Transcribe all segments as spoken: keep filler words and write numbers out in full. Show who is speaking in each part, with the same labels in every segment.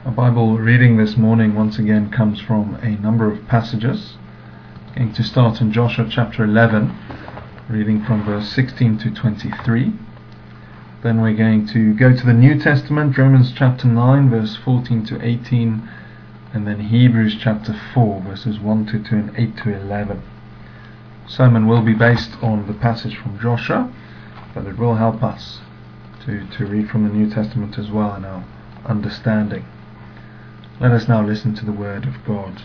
Speaker 1: Our Bible reading this morning once again comes from a number of passages. I'm going to start in Joshua chapter eleven, reading from verse sixteen to twenty-three. Then we're going to go to the New Testament, Romans chapter nine, verse fourteen to eighteen, and then Hebrews chapter four, verses one to two and eight to eleven. The sermon will be based on the passage from Joshua, but it will help us to, to read from the New Testament as well in our understanding. Let us now listen to the word of God.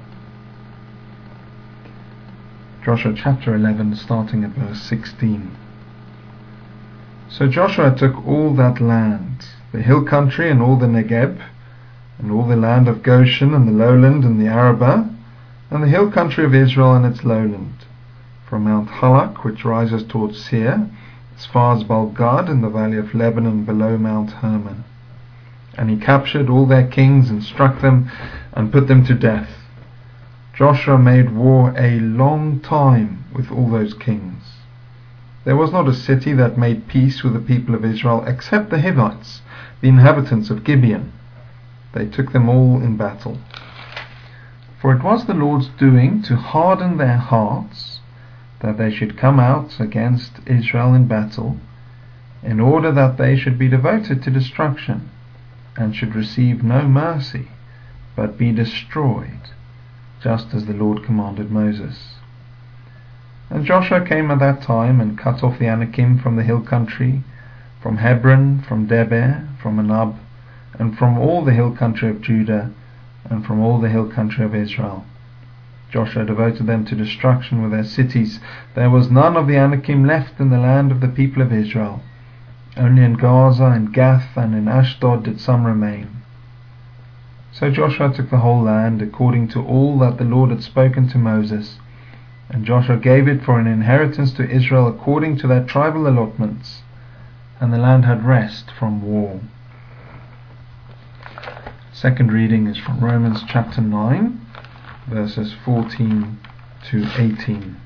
Speaker 1: Joshua chapter eleven, starting at verse sixteen. So Joshua took all that land, the hill country and all the Negeb, and all the land of Goshen and the lowland and the Arabah, and the hill country of Israel and its lowland, from Mount Halak, which rises towards Seir, as far as Baal-Gad in the valley of Lebanon below Mount Hermon. And he captured all their kings and struck them and put them to death. Joshua made war a long time with all those kings. There was not a city that made peace with the people of Israel except the Hivites, the inhabitants of Gibeon. They took them all in battle. For it was the Lord's doing to harden their hearts, that they should come out against Israel in battle, in order that they should be devoted to destruction, and should receive no mercy, but be destroyed, just as the Lord commanded Moses. And Joshua came at that time, and cut off the Anakim from the hill country, from Hebron, from Debir, from Anab, and from all the hill country of Judah, and from all the hill country of Israel. Joshua devoted them to destruction with their cities. There was none of the Anakim left in the land of the people of Israel. Only in Gaza, in Gath, and in Ashdod did some remain. So Joshua took the whole land, according to all that the Lord had spoken to Moses, and Joshua gave it for an inheritance to Israel according to their tribal allotments, and the land had rest from war. Second reading is from Romans chapter nine, verses fourteen to eighteen.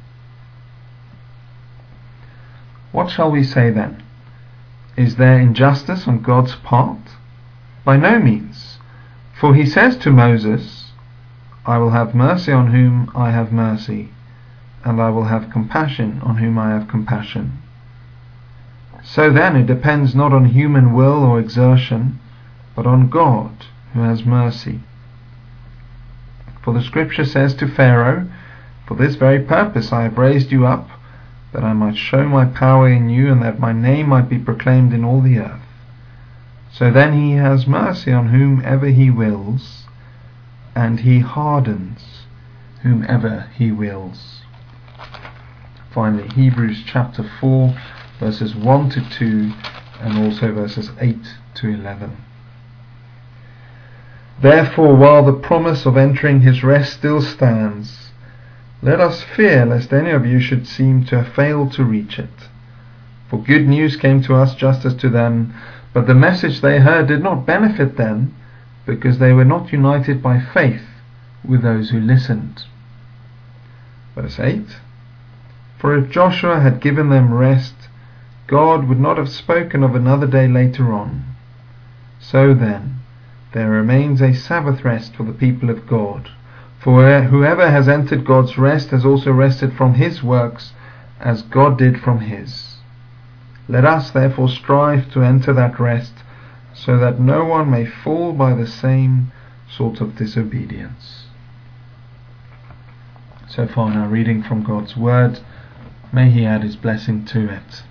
Speaker 1: What shall we say then? Is there injustice on God's part? By no means. For he says to Moses, I will have mercy on whom I have mercy, and I will have compassion on whom I have compassion. So then it depends not on human will or exertion, but on God who has mercy. For the Scripture says to Pharaoh, For this very purpose I have raised you up, that I might show my power in you, and that my name might be proclaimed in all the earth. So then he has mercy on whomever he wills, and he hardens whomever he wills. Finally, Hebrews chapter four, verses one to two, and also verses eight to eleven. Therefore, while the promise of entering his rest still stands, let us fear lest any of you should seem to have failed to reach it. For good news came to us just as to them, but the message they heard did not benefit them, because they were not united by faith with those who listened. Verse eight. For if Joshua had given them rest, God would not have spoken of another day later on. So then, there remains a Sabbath rest for the people of God. For whoever has entered God's rest has also rested from his works, as God did from his. Let us therefore strive to enter that rest, so that no one may fall by the same sort of disobedience. So far now reading from God's Word. May He add His blessing to it.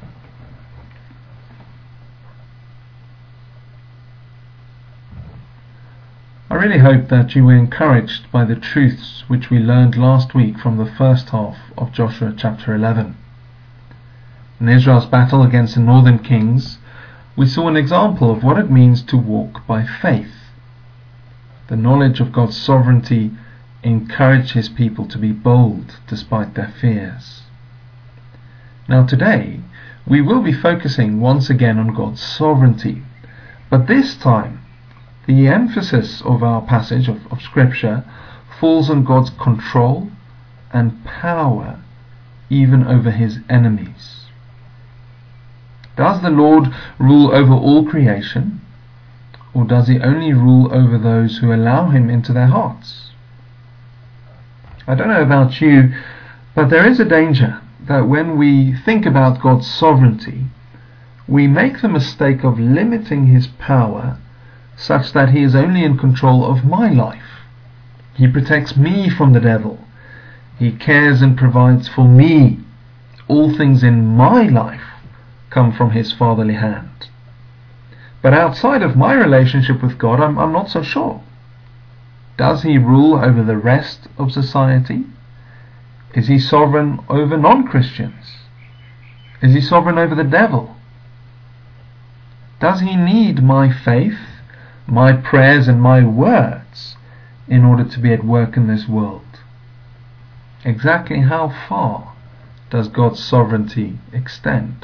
Speaker 1: I really hope that you were encouraged by the truths which we learned last week from the first half of Joshua chapter eleven. In Israel's battle against the northern kings, we saw an example of what it means to walk by faith. The knowledge of God's sovereignty encouraged His people to be bold despite their fears. Now today, we will be focusing once again on God's sovereignty, but this time the emphasis of our passage of, of Scripture falls on God's control and power even over His enemies. Does the Lord rule over all creation? or does he only rule over those who allow him into their hearts? I don't know about you, but there is a danger that when we think about God's sovereignty, we make the mistake of limiting his power such that he is only in control of my life. He protects me from the devil. He cares and provides for me. All things in my life come from his fatherly hand. But outside of my relationship with God, I'm, I'm not so sure. Does he rule over the rest of society? Is he sovereign over non-Christians? Is he sovereign over the devil? Does he need my faith, my prayers and my words in order to be at work in this world? Exactly how far does God's sovereignty extend?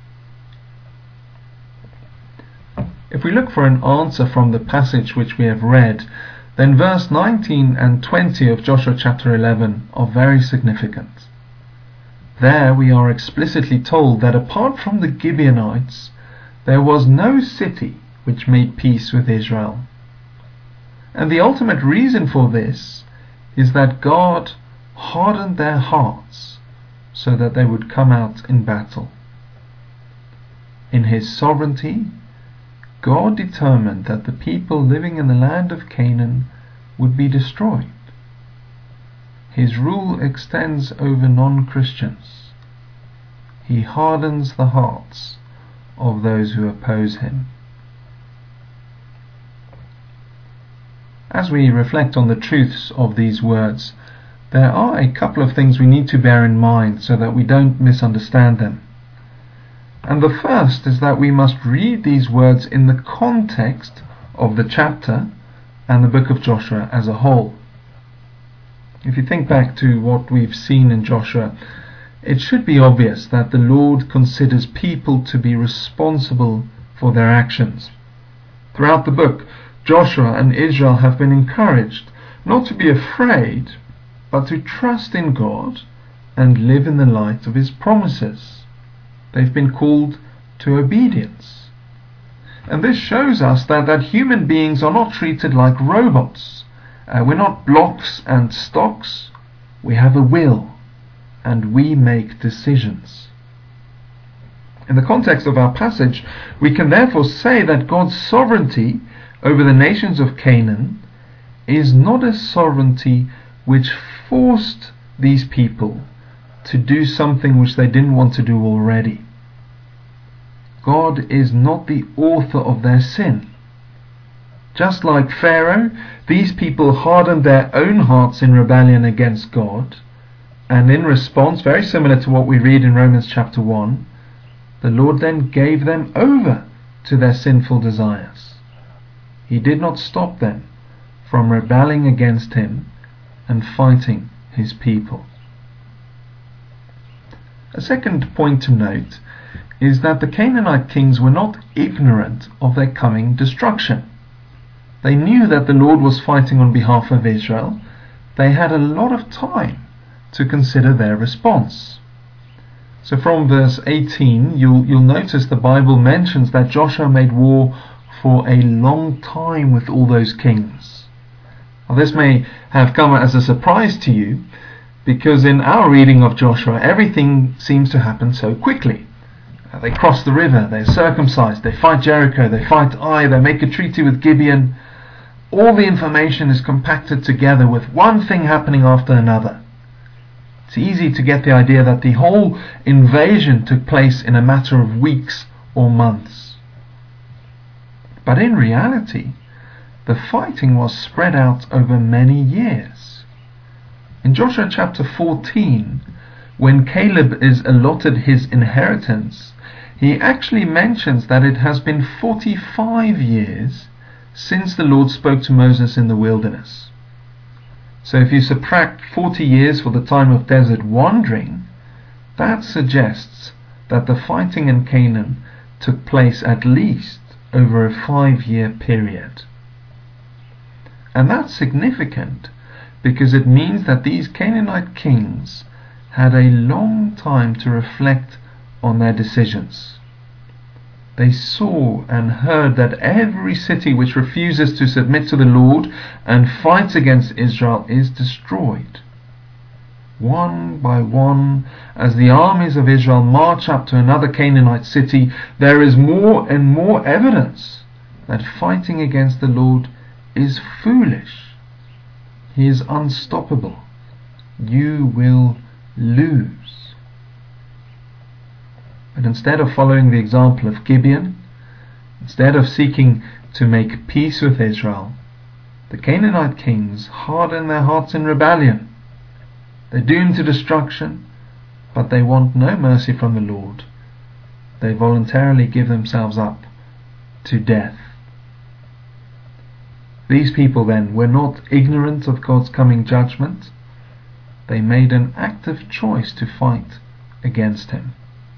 Speaker 1: If we look for an answer from the passage which we have read, then verse nineteen and twenty of Joshua chapter eleven are very significant. There we are explicitly told that apart from the Gibeonites, there was no city which made peace with Israel. And the ultimate reason for this is that God hardened their hearts so that they would come out in battle. In his sovereignty, God determined that the people living in the land of Canaan would be destroyed. His rule extends over non-Christians. He hardens the hearts of those who oppose him. As we reflect on the truths of these words, there are a couple of things we need to bear in mind so that we don't misunderstand them. And the first is that we must read these words in the context of the chapter and the book of Joshua as a whole. If you think back to what we've seen in Joshua, it should be obvious that the Lord considers people to be responsible for their actions. Throughout the book, Joshua and Israel have been encouraged not to be afraid, but to trust in God and live in the light of his promises. They've been called to obedience. And this shows us that, that human beings are not treated like robots. Uh, we're not blocks and stocks. We have a will, and we make decisions. In the context of our passage, we can therefore say that God's sovereignty over the nations of Canaan is not a sovereignty which forced these people to do something which they didn't want to do already. God is not the author of their sin. Just like Pharaoh, these people hardened their own hearts in rebellion against God, and in response, very similar to what we read in Romans chapter one, the Lord then gave them over to their sinful desires. He did not stop them from rebelling against him and fighting his people. A second point to note is that the Canaanite kings were not ignorant of their coming destruction. They knew that the Lord was fighting on behalf of Israel. They had a lot of time to consider their response. So from verse eighteen, you'll, you'll notice the Bible mentions that Joshua made war for a long time with all those kings. Now, this may have come as a surprise to you, because in our reading of Joshua, everything seems to happen so quickly. They cross the river, they're circumcised, they fight Jericho, they fight Ai, they make a treaty with Gibeon. All the information is compacted together with one thing happening after another. It's easy to get the idea that the whole invasion took place in a matter of weeks or months. But in reality, the fighting was spread out over many years. In Joshua chapter fourteen, when Caleb is allotted his inheritance, he actually mentions that it has been forty-five years since the Lord spoke to Moses in the wilderness. So if you subtract forty years for the time of desert wandering, that suggests that the fighting in Canaan took place at least over a five-year period. And that's significant because it means that these Canaanite kings had a long time to reflect on their decisions. they saw and heard that every city which refuses to submit to the Lord and fights against Israel is destroyed. One by one, as the armies of Israel march up to another Canaanite city, there is more and more evidence that fighting against the Lord is foolish. He is unstoppable. You will lose. But instead of following the example of Gibeon, instead of seeking to make peace with Israel, the Canaanite kings harden their hearts in rebellion. They're doomed to destruction, but they want no mercy from the Lord. They voluntarily give themselves up to death. These people then were not ignorant of God's coming judgment. They made an active choice to fight against Him.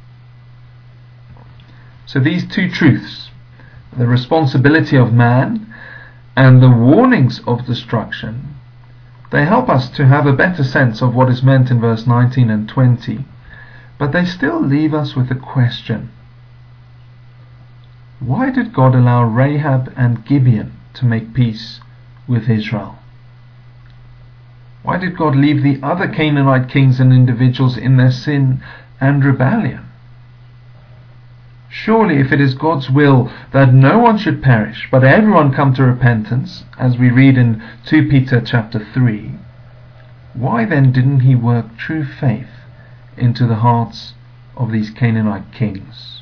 Speaker 1: So these two truths, the responsibility of man and the warnings of destruction, they help us to have a better sense of what is meant in verse nineteen and twenty, but they still leave us with a question. Why did God allow Rahab and Gibeon to make peace with Israel? Why did God leave the other Canaanite kings and individuals in their sin and rebellion? Surely if it is God's will that no one should perish, but everyone come to repentance, as we read in Second Peter chapter three, why then didn't He work true faith into the hearts of these Canaanite kings?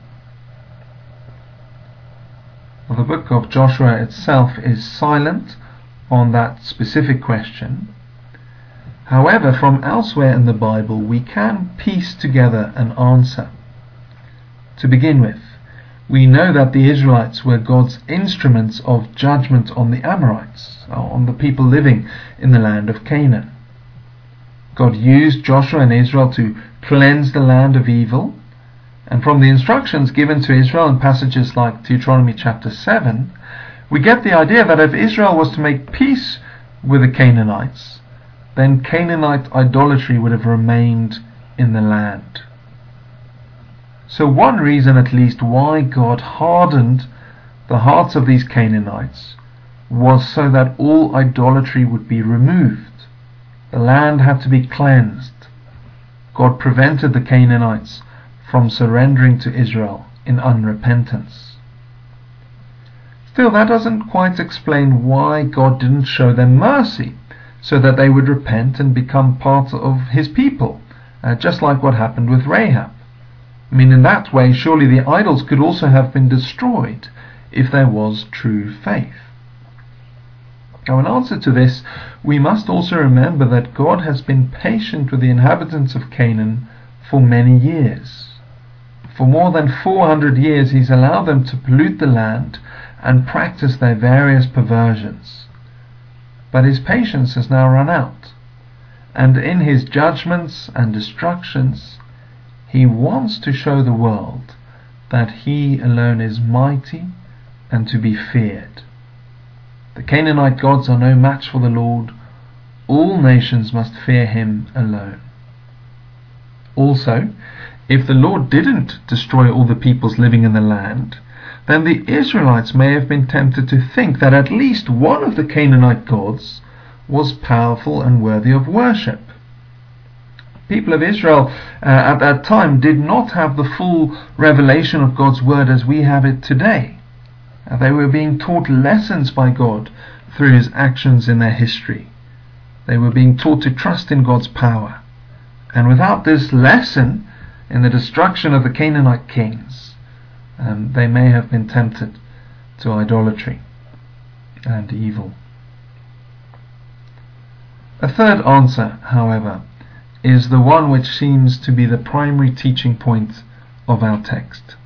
Speaker 1: Well, the book of Joshua itself is silent on that specific question. However, from elsewhere in the Bible we can piece together an answer. To begin with, we know that the Israelites were God's instruments of judgment on the Amorites, on the people living in the land of Canaan. God used Joshua and Israel to cleanse the land of evil, and from the instructions given to Israel in passages like Deuteronomy chapter seven, we get the idea that if Israel was to make peace with the Canaanites, then Canaanite idolatry would have remained in the land. So one reason at least why God hardened the hearts of these Canaanites was so that all idolatry would be removed. The land had to be cleansed. God prevented the Canaanites from surrendering to Israel in unrepentance. Still, that doesn't quite explain why God didn't show them mercy so that they would repent and become part of His people, uh, just like what happened with Rahab. I mean, in that way, surely the idols could also have been destroyed if there was true faith. Now, in answer to this, we must also remember that God has been patient with the inhabitants of Canaan for many years. For more than four hundred years He's allowed them to pollute the land and practice their various perversions. But His patience has now run out, and in His judgments and destructions He wants to show the world that He alone is mighty and to be feared. The Canaanite gods are no match for the Lord. All nations must fear Him alone. Also, if the Lord didn't destroy all the peoples living in the land, then the Israelites may have been tempted to think that at least one of the Canaanite gods was powerful and worthy of worship. People of Israel uh, at that time did not have the full revelation of God's word as we have it today. Uh, they were being taught lessons by God through His actions in their history. They were being taught to trust in God's power. And without this lesson in the destruction of the Canaanite kings, um, they may have been tempted to idolatry and evil. A third answer, however, is the one which seems to be the primary teaching point of our text.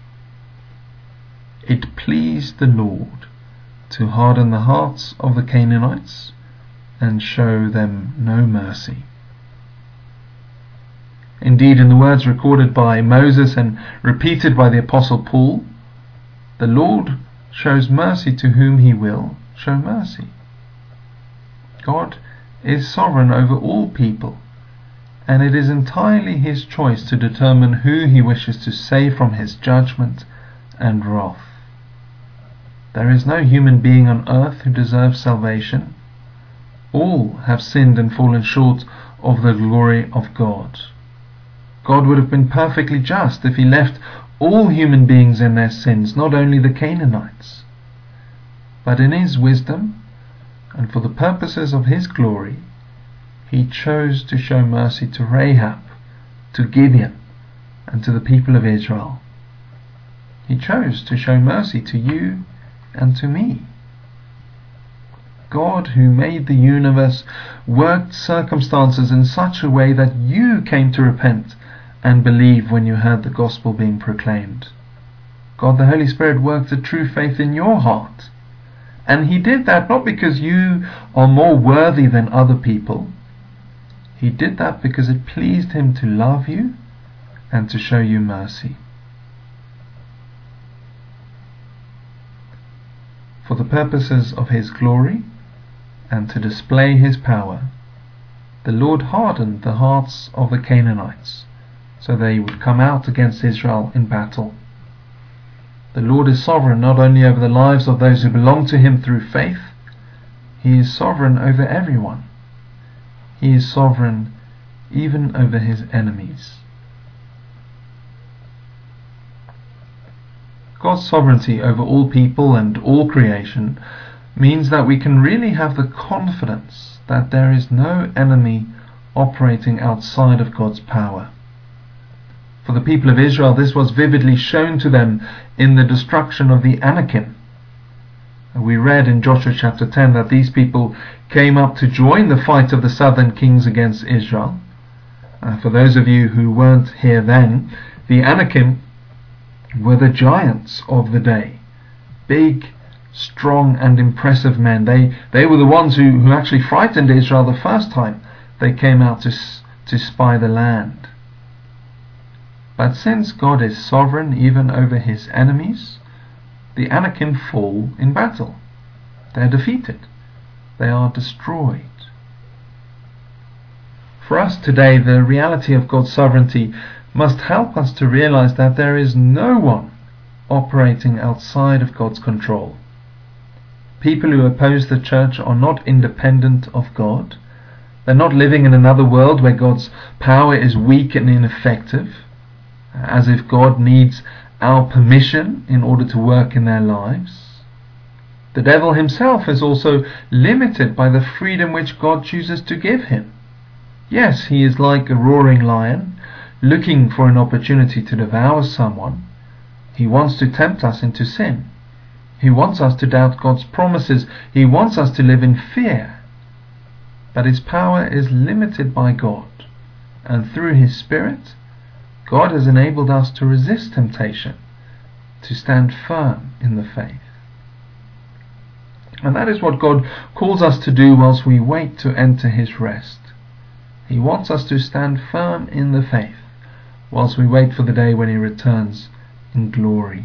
Speaker 1: It pleased the Lord to harden the hearts of the Canaanites and show them no mercy. Indeed, in the words recorded by Moses and repeated by the Apostle Paul, the Lord shows mercy to whom He will show mercy. God is sovereign over all people, and it is entirely His choice to determine who He wishes to save from His judgment and wrath. There is no human being on earth who deserves salvation. All have sinned and fallen short of the glory of God. God would have been perfectly just if he left all human beings in their sins, not only the Canaanites. But in his wisdom, and for the purposes of his glory, he chose to show mercy to Rahab, to Gideon, and to the people of Israel. He chose to show mercy to you and to me. God, who made the universe, worked circumstances in such a way that you came to repent and believe when you heard the gospel being proclaimed. God the Holy Spirit worked a true faith in your heart. And he did that not because you are more worthy than other people. He did that because it pleased him to love you and to show you mercy. For the purposes of his glory and to display his power, the Lord hardened the hearts of the Canaanites, so they would come out against Israel in battle. The Lord is sovereign not only over the lives of those who belong to him through faith, he is sovereign over everyone. He is sovereign even over his enemies. God's sovereignty over all people and all creation means that we can really have the confidence that there is no enemy operating outside of God's power. For the people of Israel, this was vividly shown to them in the destruction of the Anakim. We read in Joshua chapter ten that these people came up to join the fight of the southern kings against Israel. Uh, for those of you who weren't here then, the Anakim were the giants of the day. Big, strong and impressive men. They they were the ones who, who actually frightened Israel the first time they came out to, to spy the land. But since God is sovereign even over his enemies, the Anakim fall in battle. They are defeated. They are destroyed. For us today, the reality of God's sovereignty must help us to realize that there is no one operating outside of God's control. People who oppose the church are not independent of God. They're not living in another world where God's power is weak and ineffective, as if God needs our permission in order to work in their lives. The devil himself is also limited by the freedom which God chooses to give him. Yes, he is like a roaring lion, looking for an opportunity to devour someone. He wants to tempt us into sin. He wants us to doubt God's promises. He wants us to live in fear. But his power is limited by God, and through his Spirit, God has enabled us to resist temptation, to stand firm in the faith. And that is what God calls us to do whilst we wait to enter his rest. He wants us to stand firm in the faith whilst we wait for the day when he returns in glory.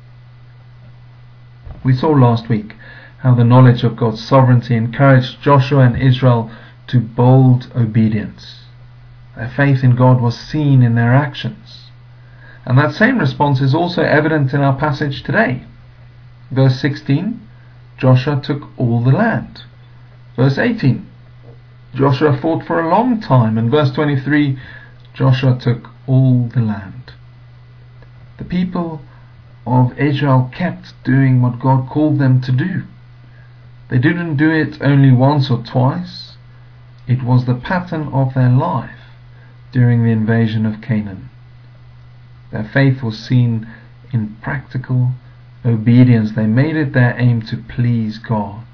Speaker 1: We saw last week how the knowledge of God's sovereignty encouraged Joshua and Israel to bold obedience. Their faith in God was seen in their actions. And that same response is also evident in our passage today. Verse sixteen, Joshua took all the land. Verse eighteen, Joshua fought for a long time. And verse twenty-three, Joshua took all the land. The people of Israel kept doing what God called them to do. They didn't do it only once or twice. It was the pattern of their life during the invasion of Canaan. Their faith was seen in practical obedience. They made it their aim to please God.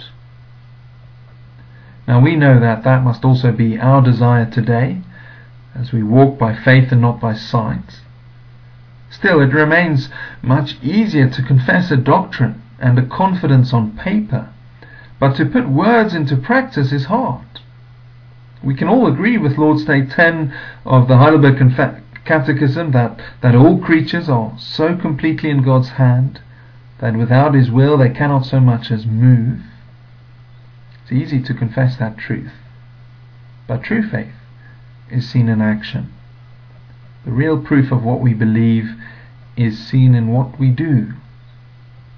Speaker 1: Now we know that that must also be our desire today, as we walk by faith and not by sight. Still, it remains much easier to confess a doctrine and a confidence on paper, but to put words into practice is hard. We can all agree with Lord's Day ten of the Heidelberg Conf- Catechism that, that all creatures are so completely in God's hand that without his will they cannot so much as move. It's easy to confess that truth, but true faith is seen in action. The real proof of what we believe is seen in what we do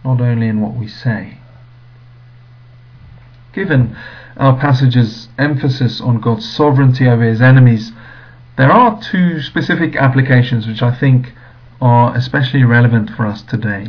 Speaker 1: not only in what we say. Given our passage's emphasis on God's sovereignty over his enemies, there are two specific applications which I think are especially relevant for us today.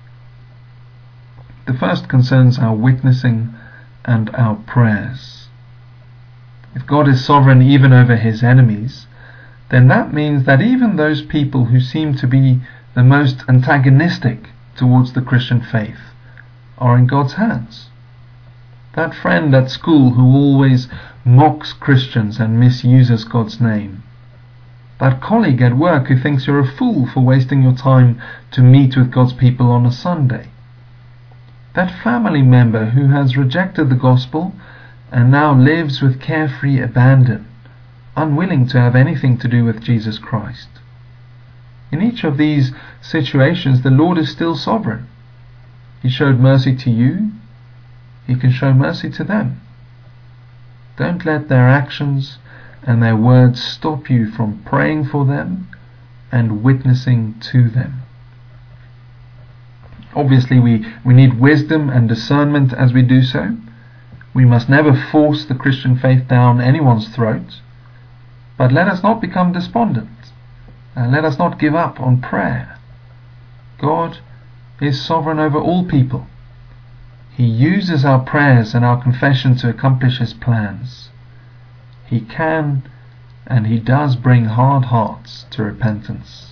Speaker 1: The first concerns our witnessing and our prayers. If God is sovereign even over his enemies, then that means that even those people who seem to be the most antagonistic towards the Christian faith are in God's hands. That friend at school who always mocks Christians and misuses God's name. That colleague at work who thinks you're a fool for wasting your time to meet with God's people on a Sunday. That family member who has rejected the gospel and now lives with carefree abandon, unwilling to have anything to do with Jesus Christ. In each of these situations, the Lord is still sovereign. He showed mercy to you, he can show mercy to them. Don't let their actions and their words stop you from praying for them and witnessing to them. Obviously, we, we need wisdom and discernment as we do so. We must never force the Christian faith down anyone's throat. But let us not become despondent. And let us not give up on prayer. God is sovereign over all people. He uses our prayers and our confession to accomplish his plans. He can and he does bring hard hearts to repentance.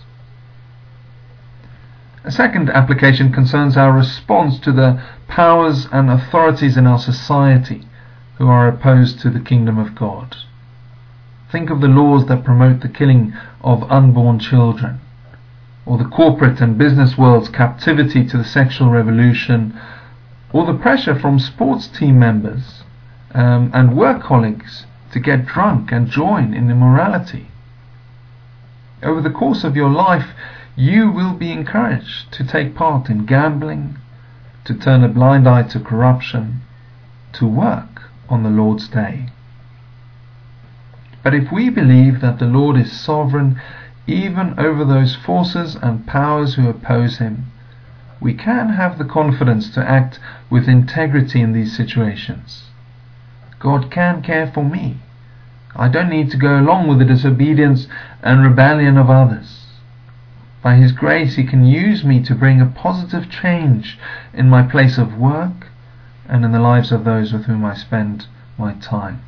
Speaker 1: A second application concerns our response to the powers and authorities in our society who are opposed to the kingdom of God. Think of the laws that promote the killing of unborn children, or the corporate and business world's captivity to the sexual revolution, or the pressure from sports team members um, and work colleagues to get drunk and join in immorality. Over the course of your life, you will be encouraged to take part in gambling, to turn a blind eye to corruption, to work on the Lord's day. But if we believe that the Lord is sovereign even over those forces and powers who oppose him, we can have the confidence to act with integrity in these situations. God can care for me. I don't need to go along with the disobedience and rebellion of others. By his grace, he can use me to bring a positive change in my place of work and in the lives of those with whom I spend my time.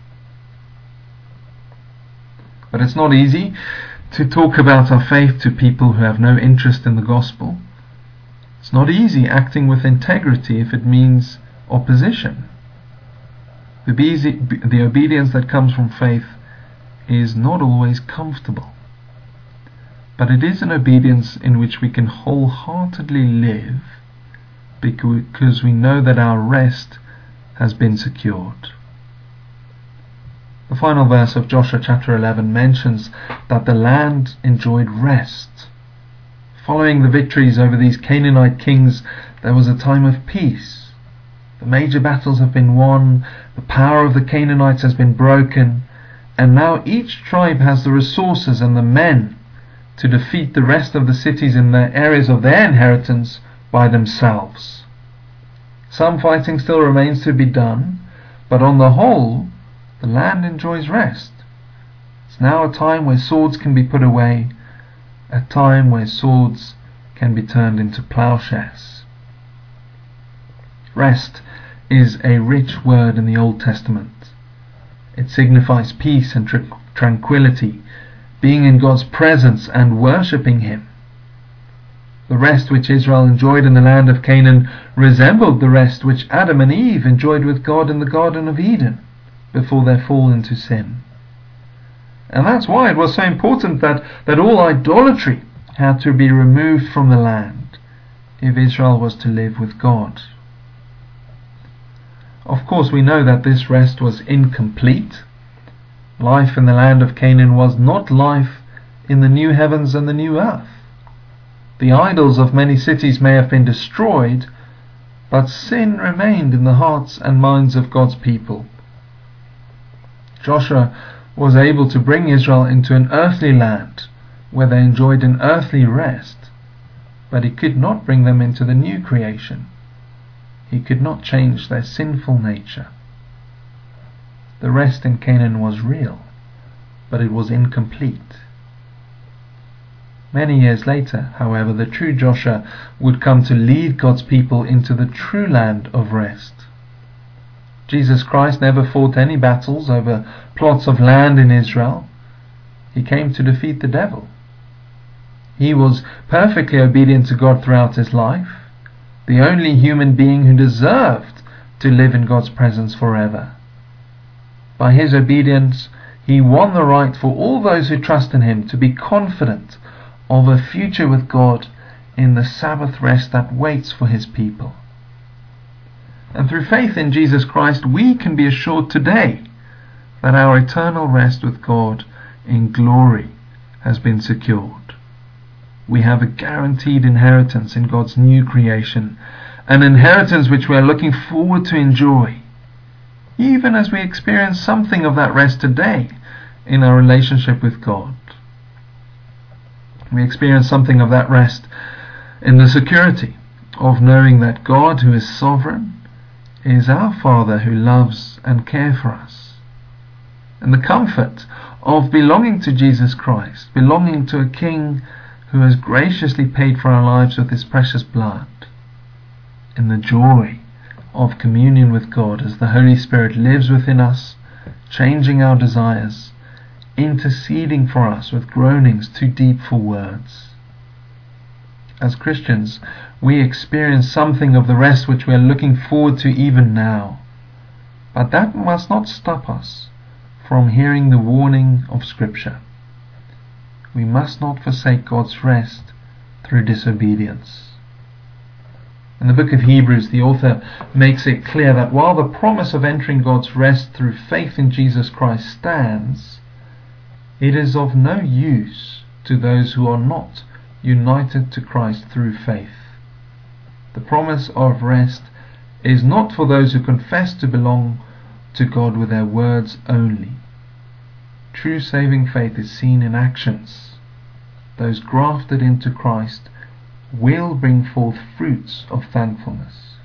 Speaker 1: But it's not easy to talk about our faith to people who have no interest in the gospel. It's not easy acting with integrity if it means opposition. The, obe- the obedience that comes from faith is not always comfortable. But it is an obedience in which we can wholeheartedly live because we know that our rest has been secured. The final verse of Joshua chapter eleven mentions that the land enjoyed rest. Following the victories over these Canaanite kings, there was a time of peace. The major battles have been won, the power of the Canaanites has been broken, and now each tribe has the resources and the men to defeat the rest of the cities in the areas of their inheritance by themselves. Some fighting still remains to be done, but on the whole, the land enjoys rest. It's now a time where swords can be put away, a time where swords can be turned into plowshares. Rest is a rich word in the Old Testament. It signifies peace and tr- tranquility, being in God's presence and worshipping him. The rest which Israel enjoyed in the land of Canaan resembled the rest which Adam and Eve enjoyed with God in the Garden of Eden before their fall into sin. And that's why it was so important that, that all idolatry had to be removed from the land if Israel was to live with God. Of course, we know that this rest was incomplete. Life in the land of Canaan was not life in the new heavens and the new earth. The idols of many cities may have been destroyed, but sin remained in the hearts and minds of God's people. Joshua was able to bring Israel into an earthly land where they enjoyed an earthly rest, but he could not bring them into the new creation. He could not change their sinful nature. The rest in Canaan was real, but it was incomplete. Many years later, however, the true Joshua would come to lead God's people into the true land of rest. Jesus Christ never fought any battles over plots of land in Israel. He came to defeat the devil. He was perfectly obedient to God throughout his life, the only human being who deserved to live in God's presence forever. By his obedience, he won the right for all those who trust in him to be confident of a future with God in the Sabbath rest that waits for his people. And through faith in Jesus Christ, we can be assured today that our eternal rest with God in glory has been secured. We have a guaranteed inheritance in God's new creation, an inheritance which we are looking forward to enjoy, even as we experience something of that rest today in our relationship with God. We experience something of that rest in the security of knowing that God, who is sovereign, is our Father who loves and cares for us, and the comfort of belonging to Jesus Christ, belonging to a King who has graciously paid for our lives with his precious blood, in the joy of communion with God as the Holy Spirit lives within us, changing our desires, interceding for us with groanings too deep for words. As Christians, we experience something of the rest which we are looking forward to even now, but that must not stop us from hearing the warning of Scripture. We must not forsake God's rest through disobedience. In the book of Hebrews, the author makes it clear that while the promise of entering God's rest through faith in Jesus Christ stands, it is of no use to those who are not united to Christ through faith. The promise of rest is not for those who confess to belong to God with their words only. True saving faith is seen in actions. Those grafted into Christ will bring forth fruits of thankfulness.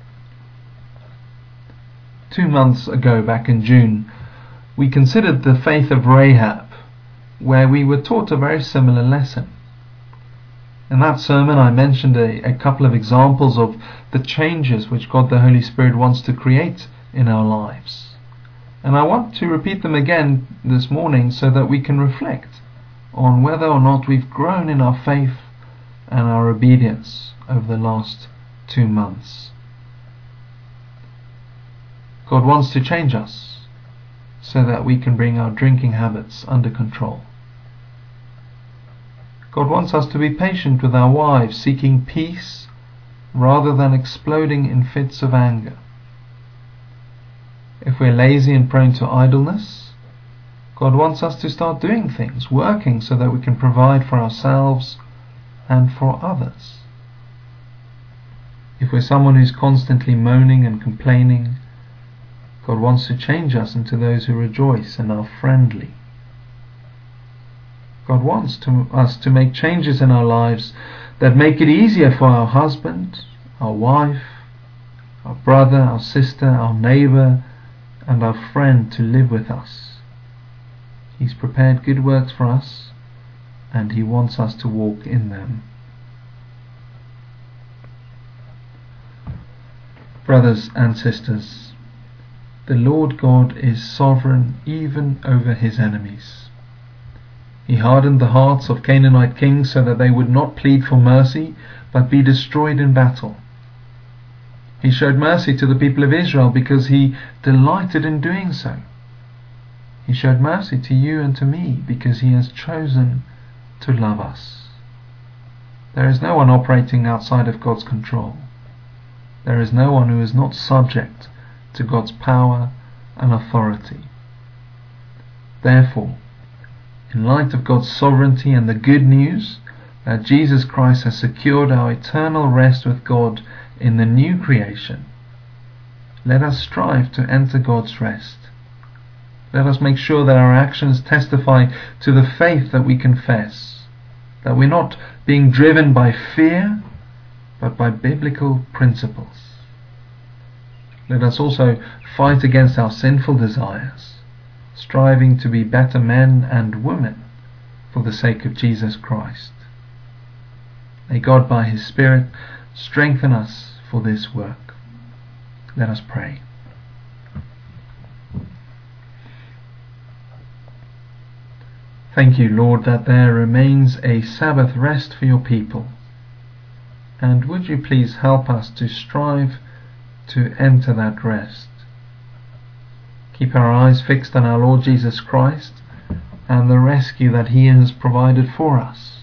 Speaker 1: Two months ago, back in June, we considered the faith of Rahab, where we were taught a very similar lesson. In that sermon I mentioned a, a couple of examples of the changes which God the Holy Spirit wants to create in our lives. And I want to repeat them again this morning so that we can reflect on whether or not we've grown in our faith and our obedience over the last two months. God wants to change us so that we can bring our drinking habits under control. God wants us to be patient with our wives, seeking peace rather than exploding in fits of anger. If we're lazy and prone to idleness, God wants us to start doing things, working so that we can provide for ourselves and for others. If we're someone who's constantly moaning and complaining, God wants to change us into those who rejoice and are friendly. God wants to, us to make changes in our lives that make it easier for our husband, our wife, our brother, our sister, our neighbor, and our friend to live with us. He's prepared good works for us, and He wants us to walk in them. Brothers and sisters, the Lord God is sovereign even over His enemies. He hardened the hearts of Canaanite kings so that they would not plead for mercy, but be destroyed in battle. He showed mercy to the people of Israel because He delighted in doing so. He showed mercy to you and to me because He has chosen to love us. There is no one operating outside of God's control. There is no one who is not subject to God's power and authority. Therefore, in light of God's sovereignty and the good news that Jesus Christ has secured our eternal rest with God in the new creation, let us strive to enter God's rest. Let us make sure that our actions testify to the faith that we confess, that we're not being driven by fear, but by biblical principles. Let us also fight against our sinful desires, striving to be better men and women for the sake of Jesus Christ. May God by His Spirit strengthen us for this work. Let us pray. Thank you, Lord, that there remains a Sabbath rest for your people. And would you please help us to strive to enter that rest. Keep our eyes fixed on our Lord Jesus Christ and the rescue that He has provided for us.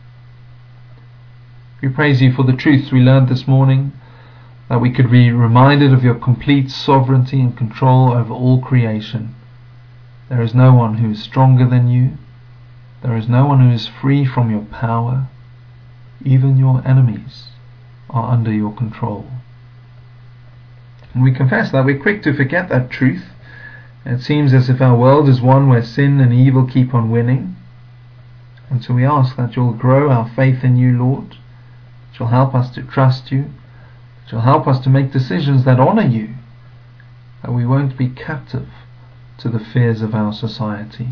Speaker 1: We praise you for the truths we learned this morning, that we could be reminded of your complete sovereignty and control over all creation. There is no one who is stronger than you. There is no one who is free from your power. Even your enemies are under your control. And we confess that we're quick to forget that truth. It seems as if our world is one where sin and evil keep on winning. And so we ask that you'll grow our faith in you, Lord, that you'll help us to trust you, that you'll help us to make decisions that honor you, that we won't be captive to the fears of our society.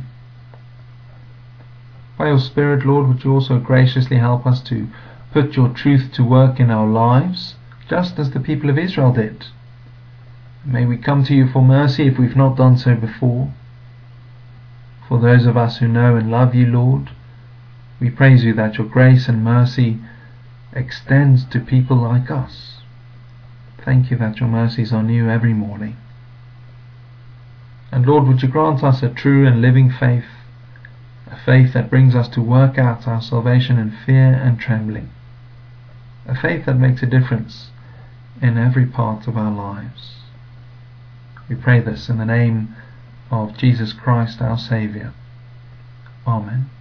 Speaker 1: By your Spirit, Lord, would you also graciously help us to put your truth to work in our lives, just as the people of Israel did. May we come to you for mercy if we've not done so before. For those of us who know and love you, Lord, we praise you that your grace and mercy extends to people like us. Thank you that your mercies are new every morning. And Lord, would you grant us a true and living faith, a faith that brings us to work out our salvation in fear and trembling, a faith that makes a difference in every part of our lives. We pray this in the name of Jesus Christ, our Saviour. Amen.